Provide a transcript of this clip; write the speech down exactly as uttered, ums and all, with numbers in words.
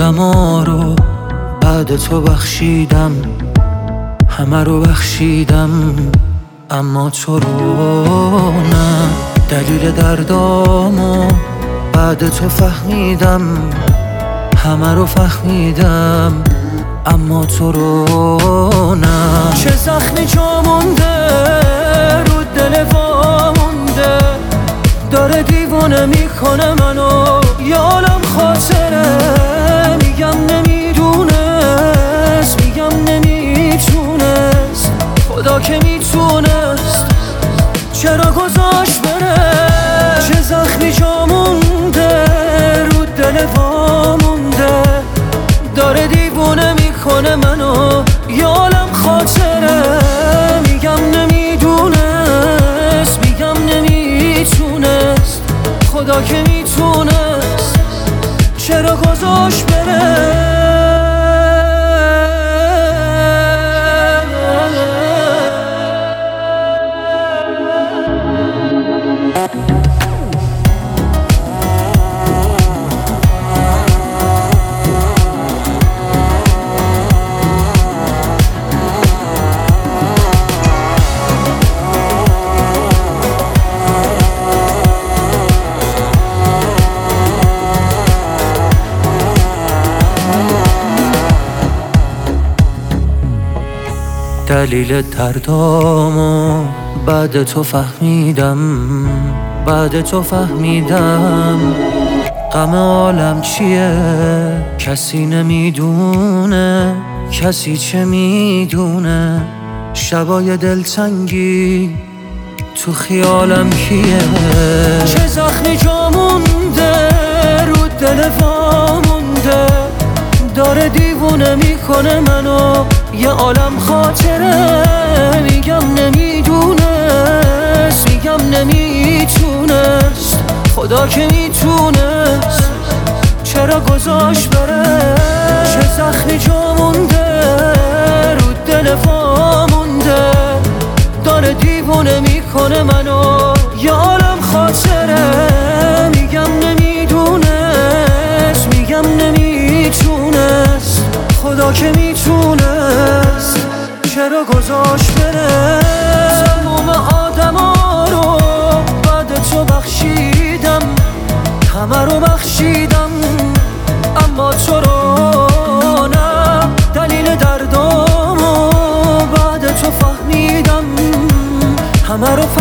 عالما رو بعد تو بخشیدم، همه رو بخشیدم اما تو رو نه. دلیل دردامو بعد تو فهمیدم، همه رو فهمیدم اما تو رو نه. چه زخمی جا مونده رو دل وا مونده، داره دیوونه میکنه منو، یه عالم خاطره. میگم نمیدونست، میگم نمیتونست، خدا که میتونست چرا گذاشت بره. چه زخمی جا مونده رو دل وا مونده، داره دیوونه میکنه منو، یه عالم خاطره. میگم نمیدونست، میگم نمیتونست، خدا که میتونست چرا گذاشت بره. دلیل دردامو بعد تو فهمیدم، بعد تو فهمیدم غم عالم چیه. کسی نمیدونه، کسی چه میدونه، شبای دلتنگی تو خیالم کیه. چه زخمی جا مونده رو دل وا مونده، داره دیوونه میکنه منو، یه عالم خاطره. میگم نمیدونست، میگم نمیتونست، خدا که میتونست چرا گذاشت بره. چه زخمی جا مونده رو دل وا مونده، داره دیوونه میکنه منو، یه عالم خاطره. میگم نمیدونست، میگم نمیتونست، خدا که میتونست چرا گذاشت بره. تمام آدما رو بعد تو بخشیدم، همه رو بخشیدم اما تو رو نه. دلیل دردامو بعد تو فهمیدم، همه رو